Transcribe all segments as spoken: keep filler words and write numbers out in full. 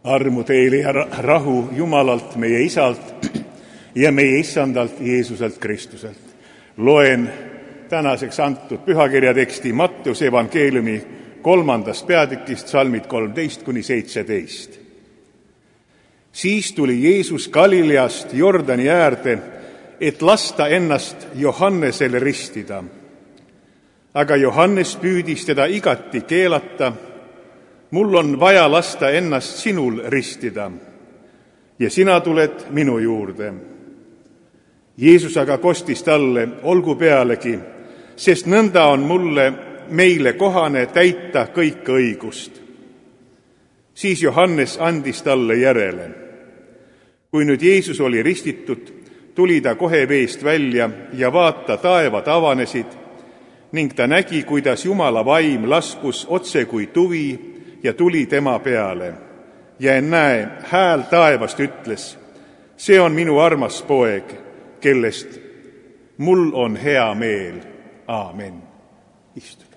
Armu teile ja rahu Jumalalt, meie Isalt ja meie Issandalt Jeesuselt Kristuselt. Loen tänaseks antud pühakirja teksti Matteuse evangeeliumi kolmandast peatükist, salmid kolmteist kuni seitseteist. Siis tuli Jeesus Galileast Jordani äärde, et lasta ennast Johannesele ristida. Aga Johannes püüdis teda igati keelata: mul on vaja lasta ennast sinul ristida ja sina tuled minu juurde. Jeesus aga kostis talle: olgu pealegi, sest nõnda on mulle meile kohane täita kõike õigust. Siis Johannes andis talle järele. Kui nüüd Jeesus oli ristitud, tuli ta kohe veest välja ja vaata, taevad avanesid ning ta nägi, kuidas Jumala vaim laskus otse kui tuvi ja tuli tema peale. Ja ennäe, hääl taevast ütles: see on minu armas poeg, kellest mul on hea meel. Aamen. Istuge.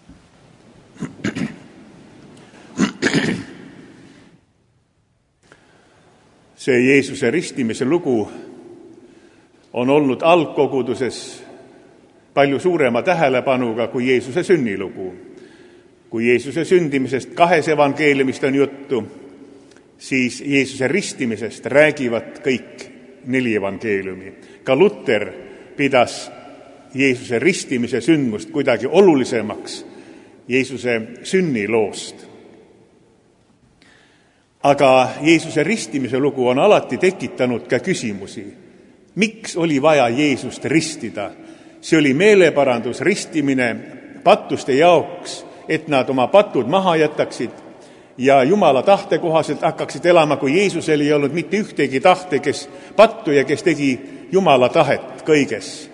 See Jeesuse ristimise lugu on olnud algkoguduses palju suurema tähelepanuga kui Jeesuse sünnilugu. Kui Jeesuse sündimisest kahes evangeeliumist on juttu, siis Jeesuse ristimisest räägivad kõik neli evangeeliumi. Ka Luter pidas Jeesuse ristimise sündmust kuidagi olulisemaks Jeesuse sünniloost. Aga Jeesuse ristimise lugu on alati tekitanud ka küsimusi. Miks oli vaja Jeesust ristida? See oli meeleparandus ristimine pattuste jaoks, et nad oma patud maha jätaksid ja Jumala tahte kohaselt hakkaksid elama, kui Jeesusel ei olnud mitte ühtegi tahte, kes pattu ja kes tegi Jumala tahet kõiges.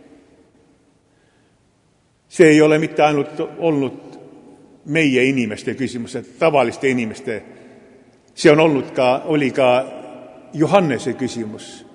See ei ole mitte ainult olnud meie inimeste küsimus, tavaliste inimeste. See on olnud ka, oli ka Johannese küsimus.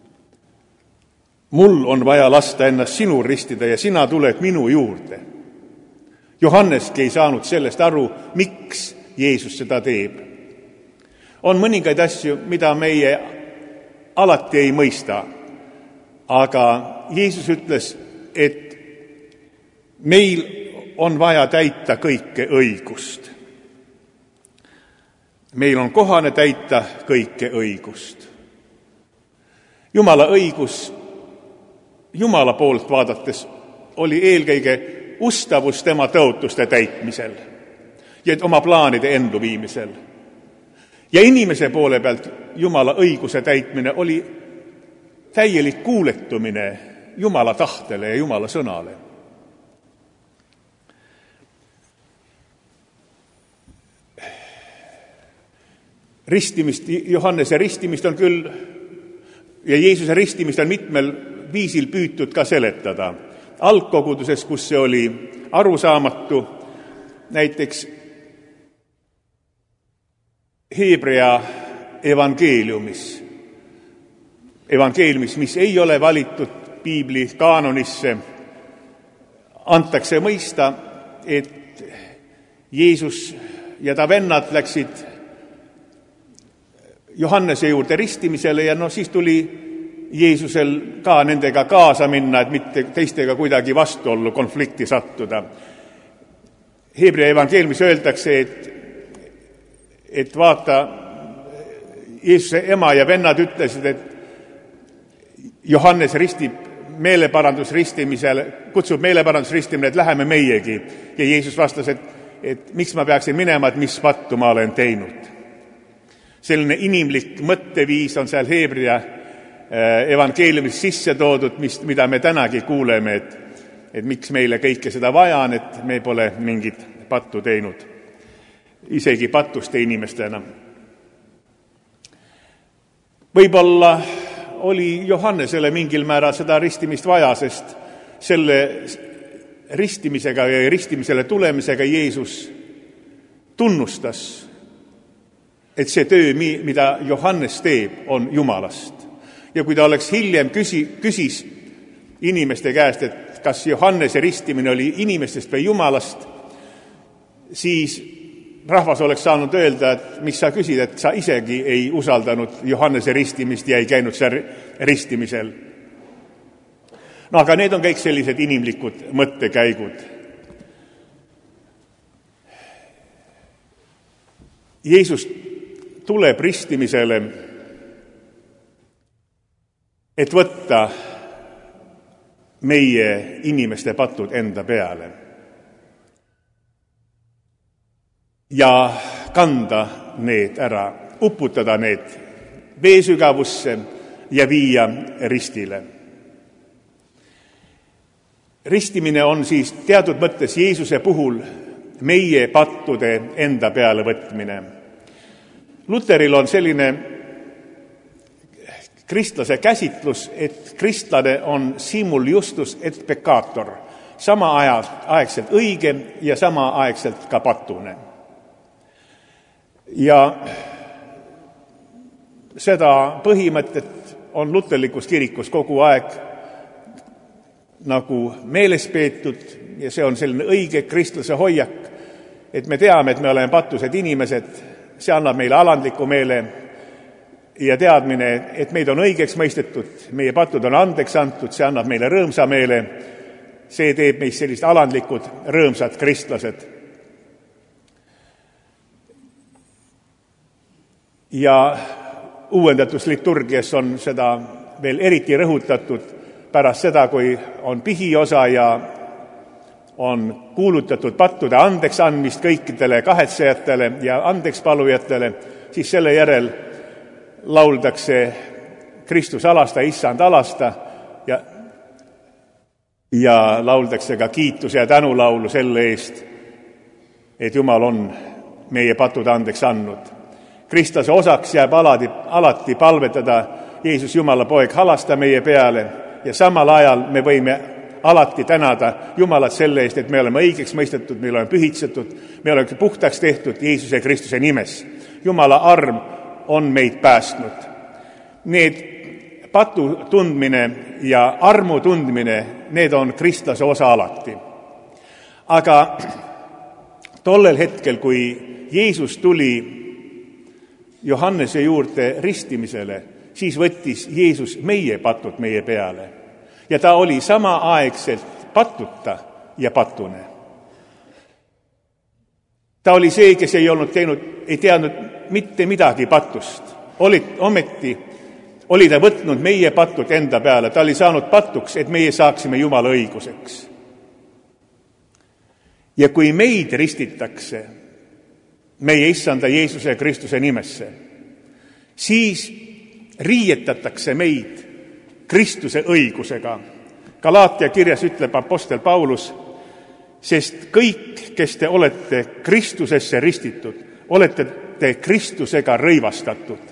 Mul on vaja lasta ennast sinu ristida ja sina tuled minu juurde. Johanneski ei saanud sellest aru, miks Jeesus seda teeb. On mõningaid asju, mida meie alati ei mõista, aga Jeesus ütles, et meil on vaja täita kõike õigust. Meil on kohane täita kõike õigust. Jumala õigus Jumala poolt vaadates oli eelkõige ustavus tema tõotuste täitmisel ja oma plaanide enduviimisel. Ja inimese poole pealt Jumala õiguse täitmine oli täielik kuuletumine Jumala tahtele ja Jumala sõnale. Ristimist, Johannese ristimist on küll ja Jeesuse ristimist on mitmel viisil püütud ka seletada. Algkoguduses, kus see oli arusaamatu, näiteks Hebrea evangeeliumis, evangeeliumis, mis ei ole valitud piibli kaanonisse, antakse mõista, et Jeesus ja ta vennad läksid Johannese juurde ristimisele ja no siis tuli Jeesusel ka nendega kaasa minna, et mitte teistega kuidagi vastuollu konflikti sattuda. Hebrea evangeeliumis öeldakse, et, et vaata, Jeesuse ema ja vennad ütlesid, et Johannes ristib meeleparandusristimisele, kutsub meeleparandusristimine, et läheme meiegi. Ja Jeesus vastas, et, et miks ma peaksin minema, et mis pattu ma olen teinud. Selline inimlik mõtteviis on seal Hebrea evangeeliumis sisse toodud, mis, mida me tänagi kuuleme, et, et miks meile kõike seda vaja on, et me pole mingit pattu teinud, isegi patuste inimestena. Võib-olla oli Johannesele mingil määral seda ristimist vaja, sest selle ristimisega ja ristimisele tulemisega Jeesus tunnustas, et see töö, mida Johannes teeb, on Jumalast. Ja kui ta oleks hiljem küsi, küsis inimeste käest, et kas Johannese ristimine oli inimestest või Jumalast, siis rahvas oleks saanud öelda, et mis sa küsid, et sa isegi ei usaldanud Johannese ristimist ja ei käinud seal ristimisel. No aga need on kõik sellised inimlikud mõttekäigud. Jeesus tuleb ristimisele, et võtta meie inimeste patud enda peale ja kanda need ära, uputada need veesügavusse ja viia ristile. Ristimine on siis teatud mõttes Jeesuse puhul meie pattude enda peale võtmine. Luteril on selline kristlase käsitlus, et kristlane on simul justus et peccator, sama aegselt õige ja sama aegselt ka patune. Ja seda põhimõtet on luterlikus kirikus kogu aeg nagu meeles peetud ja see on selline õige kristlase hoiak, et me teame, et me oleme patused inimesed, see annab meile alandliku meele ja teadmine, et meid on õigeks mõistetud, meie patud on andeks antud, see annab meile rõõmsa meele, see teeb meist sellised alandlikud, rõõmsad kristlased. Ja uuendatusliturgias on seda veel eriti rõhutatud pärast seda, kui on pihiosa ja on kuulutatud pattude andeks andmist kõikidele kahetsejatele ja andeks palujatele, siis selle järel lauldakse Kristus alasta, issand alasta ja, ja lauldakse ka kiituse ja tänulaulu selle eest, et Jumal on meie patud andeks andnud. Kristlase osaks jääb alati, alati palvetada Jeesus Jumala poeg, halasta meie peale ja samal ajal me võime alati tänada Jumalat selle eest, et me oleme õigeks mõistetud, me oleme pühitsetud, me oleme puhtaks tehtud Jeesuse Kristuse nimes. Jumala arm on meid päästnud. Need patu tundmine ja armu tundmine, need on kristlase osa alati. Aga tollel hetkel, kui Jeesus tuli Johannese juurde ristimisele, siis võttis Jeesus meie patud meie peale. Ja ta oli sama aegselt patuta ja patune. Ta oli see, kes ei olnud teinud, ei teadnud mitte midagi patust. Oli, ometi oli ta võtnud meie patud enda peale. Ta oli saanud patuks, et meie saaksime Jumala õiguseks. Ja kui meid ristitakse meie issanda Jeesuse Kristuse nimesse, siis riietatakse meid Kristuse õigusega. Galaatia kirjas ütleb apostel Paulus, sest kõik, kes te olete Kristusesse ristitud, olete te Kristusega rõivastatud.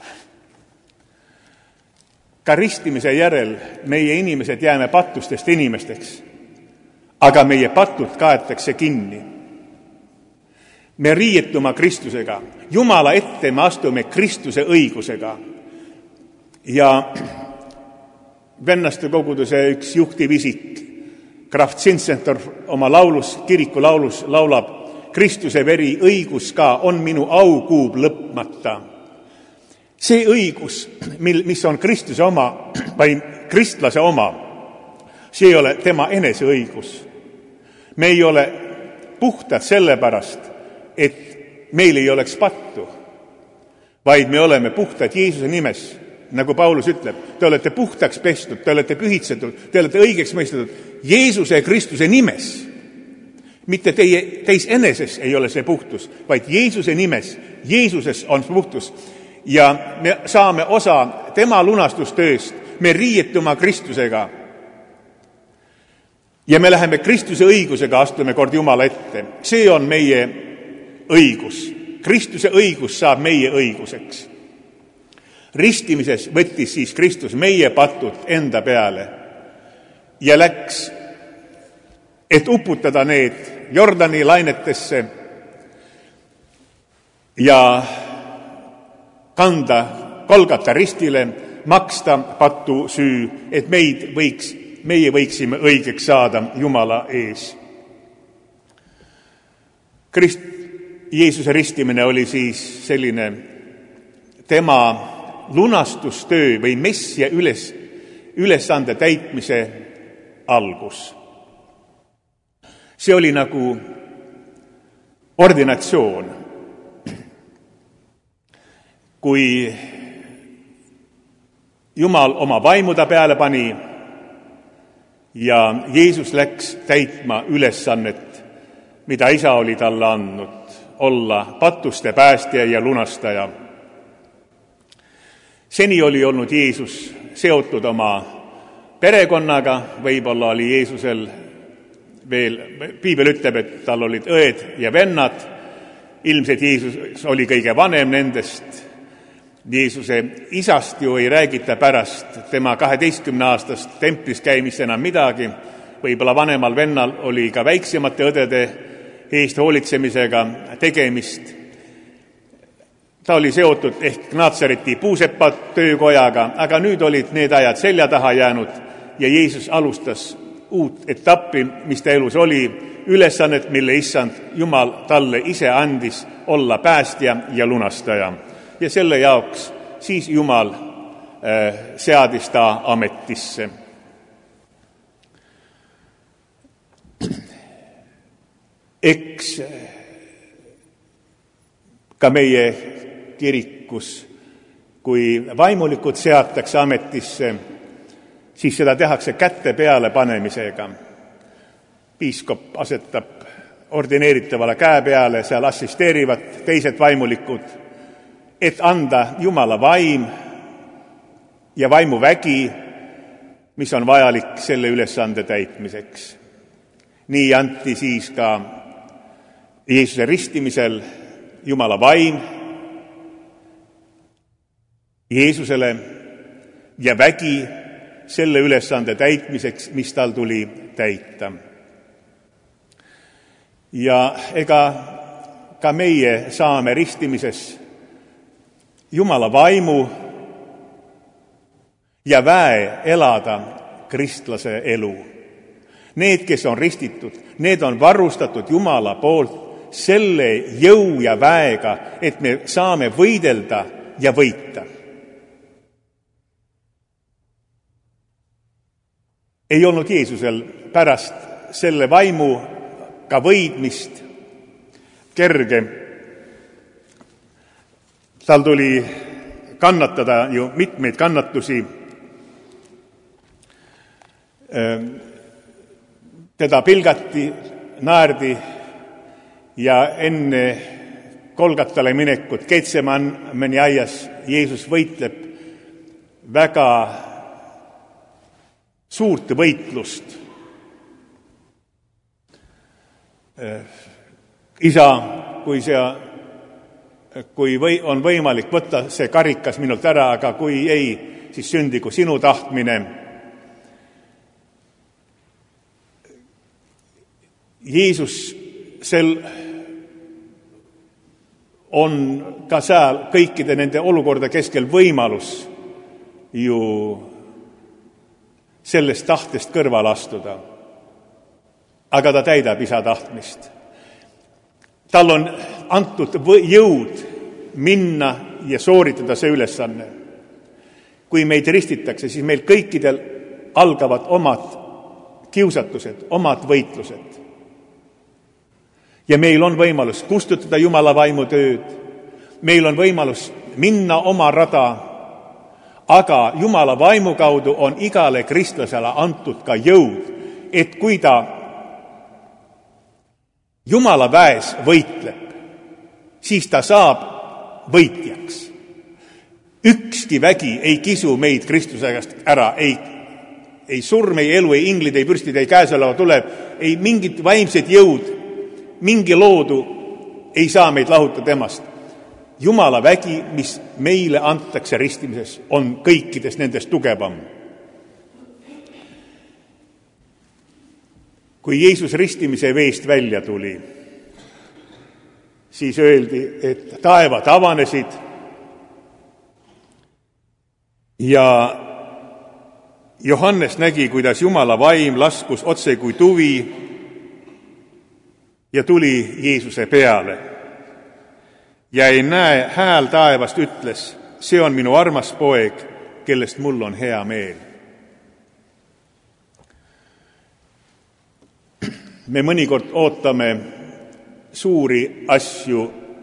Ka ristimise järel meie inimesed jääme patustest inimesteks, aga meie patud kaetakse kinni. Me riietuma Kristusega. Jumala ette me astume Kristuse õigusega. Ja vennaste koguduse üks juhtiv isik, Graf Zinzendorf oma laulus, kiriku laulus laulab, Kristuse veri õigus ka on minu aukuub lõpmata. See õigus, mil, mis on Kristuse oma või kristlase oma, see ei ole tema enese õigus. Me ei ole puhtad sellepärast, et meil ei oleks pattu, vaid me oleme puhtad Jeesuse nimes. Nagu Paulus ütleb, te olete puhtaks pestud, te olete pühitsetud, te olete õigeks mõistetud Jeesuse Kristuse nimes. Mitte teie, teis eneses ei ole see puhtus, vaid Jeesuse nimes, Jeesuses on puhtus. Ja me saame osa tema lunastustööst, me riietuma Kristusega. Ja me läheme Kristuse õigusega, astume kord Jumala ette. See on meie õigus. Kristuse õigus saab meie õiguseks. Ristimises võttis siis Kristus meie patud enda peale ja läks, et uputada need Jordani lainetesse ja kanda Golgata ristile, maksta patu süü, et meid võiks, meie võiksime õigeks saada Jumala ees. Krist, Jeesuse ristimine oli siis selline tema lunastustöö või messia üles, ülesande täitmise algus. See oli nagu ordinatsioon. Kui Jumal oma vaimu ta peale pani ja Jeesus läks täitma ülesannet, mida isa oli talle andnud, olla patuste päästja ja lunastaja. Seni oli olnud Jeesus seotud oma perekonnaga, võib-olla oli Jeesusel veel, piibel ütleb, et tal olid õed ja vennad, ilmselt Jeesus oli kõige vanem nendest. Jeesuse isast ju ei räägita pärast tema kaheteistkümne aastast templis käimist enam midagi, võib-olla vanemal vennal oli ka väiksemate õdede eest hoolitsemisega tegemist. Ta oli seotud ehk Natsareti puusepa töökojaga, aga nüüd olid need ajad selja taha jäänud ja Jeesus alustas uut etappi, mis ta elus oli, ülesannet, mille issand Jumal talle ise andis olla päästja ja lunastaja. Ja selle jaoks siis Jumal äh, seadis ta ametisse. Eks ka meie kirikus, kui vaimulikud seatakse ametisse, siis seda tehakse kätte peale panemisega. Piiskop asetab ordineeritavale käe peale, seal assisteerivad teised vaimulikud, et anda Jumala vaim ja vaimuvägi, mis on vajalik selle ülesande täitmiseks. Nii anti siis ka Jeesuse ristimisel Jumala vaim Jeesusele ja vägi selle ülesande täitmiseks, mis tal tuli täita. Ja ega ka meie saame ristimises Jumala vaimu ja väe elada kristlase elu. Need, kes on ristitud, need on varustatud Jumala poolt selle jõu ja väega, et me saame võidelda ja võita. Ei olnud Jeesusel pärast selle vaimuga võidmist kerge. Tal tuli kannatada ju mitmeid kannatusi. Teda pilgati, naerdi ja enne Golgatale minekut Getsemani aias Jeesus võitleb väga suurt võitlust. Isa, kui see kui või, on võimalik võtta see karikas minult ära, aga kui ei, siis sündigu sinu tahtmine. Jeesus sel on ka seal kõikide nende olukorda keskel võimalus ju sellest tahtest kõrval astuda. Aga ta täidab isa tahtmist. Tal on antud jõud minna ja sooritada see ülesanne. Kui meid ristitakse, siis meil kõikidel algavad omad kiusatused, omad võitlused. Ja meil on võimalus kustutada Jumala vaimu tööd, meil on võimalus minna oma rada, aga Jumala vaimu kaudu on igale kristlasele antud ka jõud, et kui ta Jumala väes võitleb, siis ta saab võitjaks. Ükski vägi ei kisu meid Kristuse käest ära, ei, ei surm, ei elu, ei inglid, ei pürstid, ei käesoleva tuleb, ei mingit vaimsed jõud, mingi loodu ei saa meid lahuta temast. Jumala vägi, mis meile antakse ristimises, on kõikidest nendest tugevam. Kui Jeesus ristimise veest välja tuli, siis öeldi, et taevad avanesid ja Johannes nägi, kuidas Jumala vaim laskus otse kui tuvi ja tuli Jeesuse peale. ja ei näe, hääl taevast ütles, see on minu armas poeg, kellest mul on hea meel. Me mõnikord ootame suuri asju,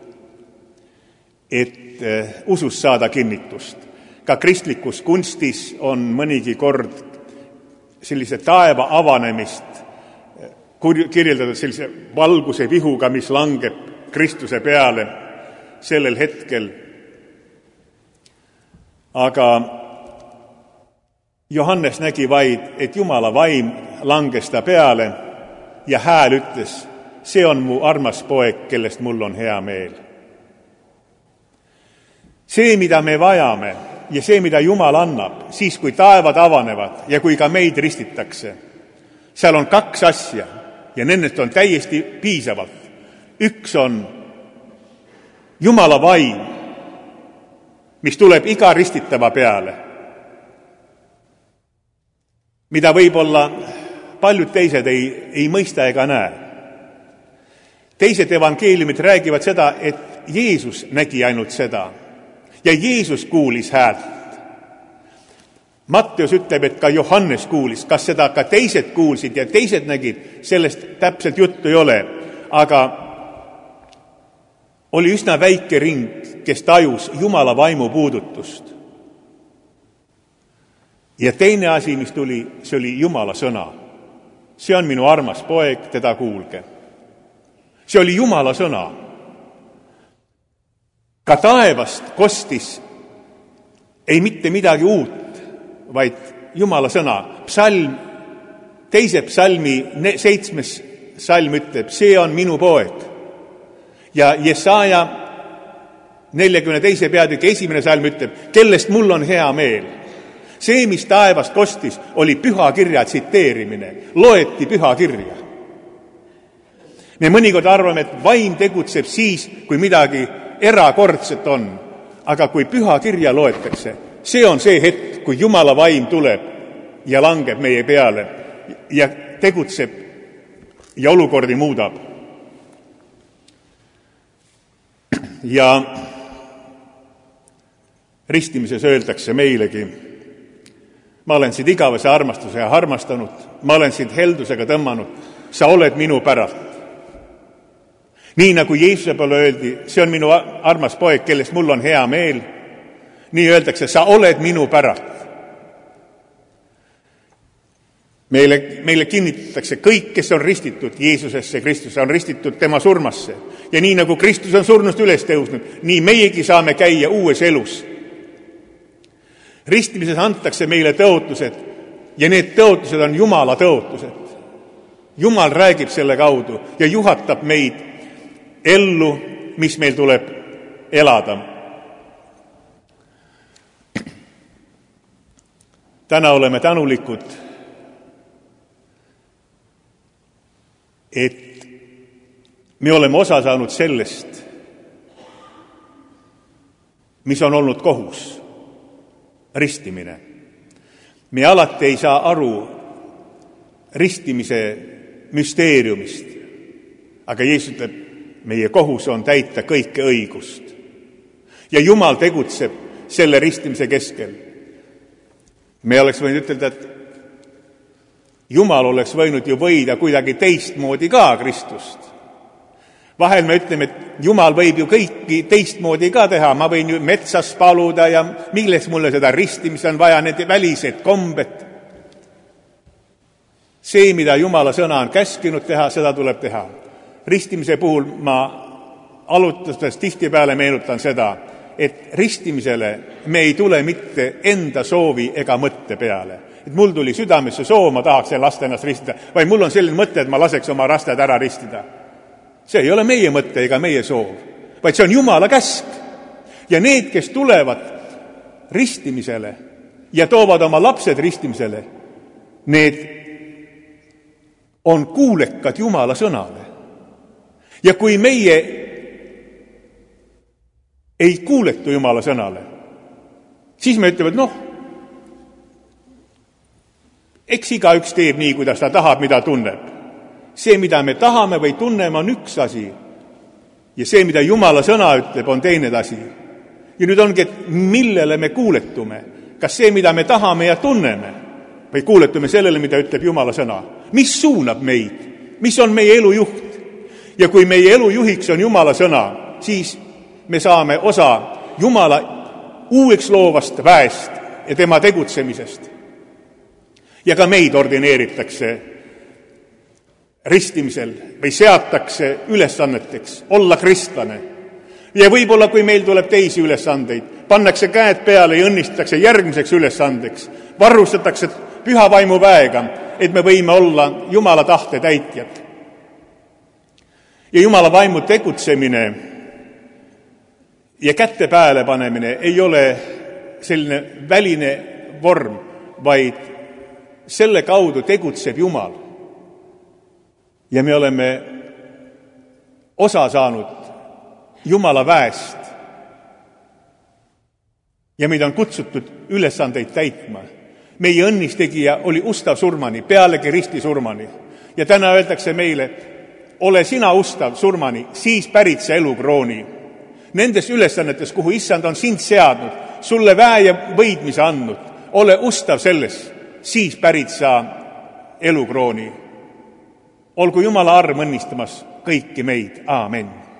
et usus saada kinnitust. Ka kristlikus kunstis on mõnigi kord sellise taeva avanemist kirjeldatud sellise valguse vihuga, mis langeb Kristuse peale sellel hetkel. Aga Johannes nägi vaid, et Jumala vaim langes ta peale ja hääl ütles, see on mu armas poeg, kellest mul on hea meel. See, mida me vajame ja see, mida Jumal annab, siis kui taevad avanevad ja kui ka meid ristitakse, seal on kaks asja ja nendest on täiesti piisavalt. Üks on Jumala vaim, mis tuleb iga ristitava peale, mida võib-olla paljud teised ei, ei mõista ega näe. Teised evangeeliumid räägivad seda, et Jeesus nägi ainult seda ja Jeesus kuulis häält. Matteus ütleb, et ka Johannes kuulis, kas seda ka teised kuulsid ja teised nägid, sellest täpselt juttu ei ole, aga oli üsna väike ring, kes tajus Jumala vaimu puudutust. Ja teine asi, mis tuli, see oli Jumala sõna. See on minu armas poeg, teda kuulge. See oli Jumala sõna. Ka taevast kostis ei mitte midagi uut, vaid Jumala sõna. Psalm, teise psalmi seitsmes psalm ütleb, see on minu poeg. Ja Jesaja neljakümne teise peatüki esimene psalm ütleb, kellest mul on hea meel. See, mis taevast kostis, oli püha kirja tsiteerimine. Loeti püha kirja. Me mõnikord arvame, et vaim tegutseb siis, kui midagi erakordset on. Aga kui püha kirja loetakse, see on see hetk, kui Jumala vaim tuleb ja langeb meie peale ja tegutseb ja olukordi muudab. Ja ristimises öeldakse meilegi, ma olen sind igavese armastuse armastanud, ma olen sind heldusega tõmmanud, sa oled minu päralt. Nii nagu Jeesuse poole öeldi, see on minu armas poeg, kellest mul on hea meel, nii öeldakse, sa oled minu päralt. Meile, meile kinnitatakse kõik, kes on ristitud Jeesusesse, Kristuse on ristitud tema surmasse. Ja nii nagu Kristus on surnust üles tõusnud, nii meiegi saame käia uues elus. Ristimises antakse meile tõotused ja need tõotused on Jumala tõotused. Jumal räägib selle kaudu ja juhatab meid ellu, mis meil tuleb elada. Täna oleme tänulikud, et me oleme osa saanud sellest, mis on olnud kohus, ristimine. Me alati ei saa aru ristimise müsteeriumist, aga Jeesus ütleb, meie kohus on täita kõike õigust. Ja Jumal tegutseb selle ristimise keskel. Me oleks võinud ütelda, et Jumal oleks võinud ju võida kuidagi teistmoodi ka Kristust. Vahel me ütleme, et Jumal võib ju kõiki teistmoodi ka teha. Ma võin ju metsas paluda ja milleks mulle seda ristimist on vaja, need välised kombed. See, mida Jumala sõna on käskinud teha, seda tuleb teha. Ristimise puhul ma alutustest tihtipeale meenutan seda, et ristimisele me ei tule mitte enda soovi ega mõtte peale. Et mul tuli südamesse soov, ma tahaks lasta ennast ristida, vaid mul on selline mõte, et ma laseks oma rasted ära ristida. See ei ole meie mõte ega meie soov, vaid see on Jumala käsk. Ja need, kes tulevad ristimisele ja toovad oma lapsed ristimisele, need on kuulekad Jumala sõnale. Ja kui meie ei kuuletu Jumala sõnale, siis me ütleme, et noh, eks igaüks teeb nii, kuidas ta tahab, mida tunneb. See, mida me tahame või tunneme, on üks asi. Ja see, mida Jumala sõna ütleb, on teine asi. Ja nüüd ongi, et millele me kuuletume. Kas see, mida me tahame ja tunneme, või kuuletume sellele, mida ütleb Jumala sõna? Mis suunab meid? Mis on meie elu juht? Ja kui meie elu juhiks on Jumala sõna, siis me saame osa Jumala uueks loovast väest ja tema tegutsemisest. Ja ka meid ordineeritakse ristimisel või seatakse ülesanneteks olla kristlane. Ja võib-olla, kui meil tuleb teisi ülesandeid, pannakse käed peale ja õnnistatakse järgmiseks ülesandeks, varustatakse püha vaimu väega, et me võime olla Jumala tahte täitjad. Ja Jumala vaimu tegutsemine ja kätte pääle panemine ei ole selline väline vorm, vaid selle kaudu tegutseb Jumal. Ja me oleme osa saanud Jumala väest. Ja meid on kutsutud ülesandeid täitma. Meie õnnistegija oli ustav surmani, pealegi risti surmani. Ja täna öeldakse meile, ole sina ustav surmani, siis pärit sa elukrooni. Nendes ülesannetes, kuhu issand on sind seadnud, sulle väe ja võidmise andnud, ole ustav selles, siis pärit sa elukrooni. Olgu Jumala arm õnnistamas kõiki meid. Aamen.